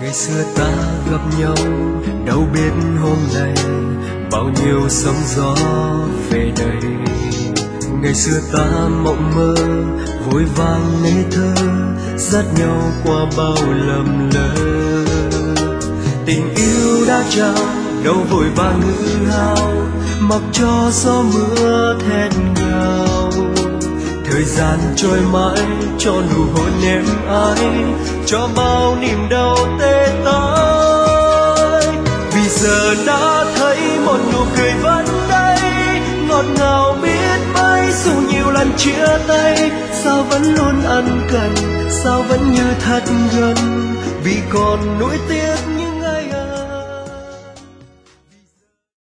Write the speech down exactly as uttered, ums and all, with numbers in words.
Ngày xưa ta gặp nhau đâu biết hôm nay bao nhiêu sóng gió về đây. Ngày xưa ta mộng mơ vội vàng ngây thơ, dắt nhau qua bao lầm lỡ. Tình yêu đã trao đâu vội vàng hư hao, mặc cho gió mưa thét gào. Thời gian trôi mãi cho nụ hôn em ái, cho bao niềm đau tê tái. Vì giờ đã thấy một nụ cười vẫn đây, ngọt ngào biết mấy dù nhiều lần chia tay. Sao vẫn luôn ân cần, sao vẫn như thật gần, vì còn nuối tiếc